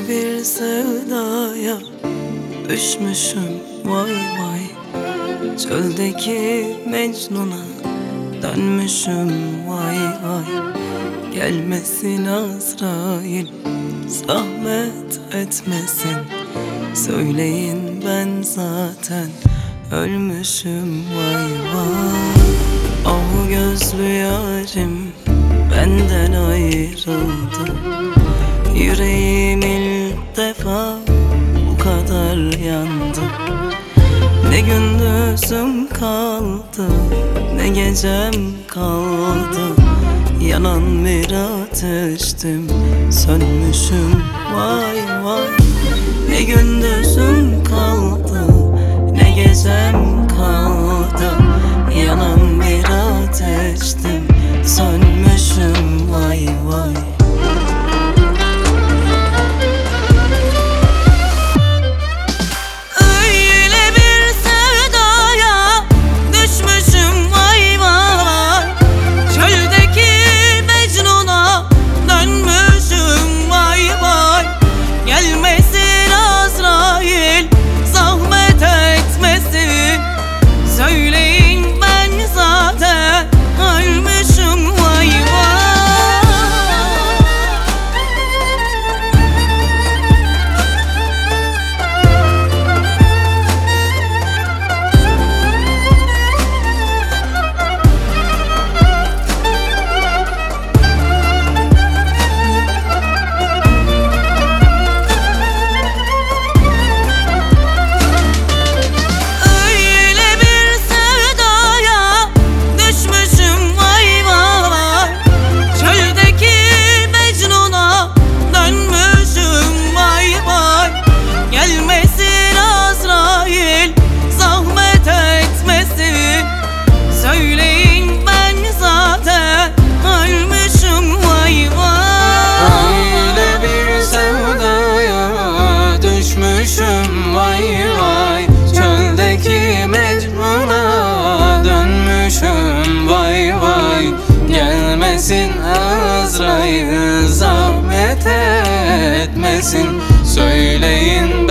Öyle bir sevdaya düşmüşüm vay vay. Çöldeki Mecnun'a dönmüşüm vay vay. Gelmesin Azrail, zahmet etmesin. Söyleyin ben zaten ölmüşüm vay vay. O gözlü yarim benden ayrıldı. Yüreğim ilk defa bu kadar yandı. Ne gündüzüm kaldı, ne gecem kaldı. Yanan bir ateştim, sönmüşüm vay vay. Ne gündüzüm kaldı, ne gecem kaldı. Yanan bir ateştim, sönmüşüm vay vay. Söyleyin ben zaten ölmüşüm vay vay. Söyleyin ben zaten ölmüşüm vay vay. Öyle bir sevdaya düşmüşüm vay vay. Çöldeki Mecnun'a dönmüşüm vay vay. Gelmesin Azrail, zahmet etmesin. Söyleyin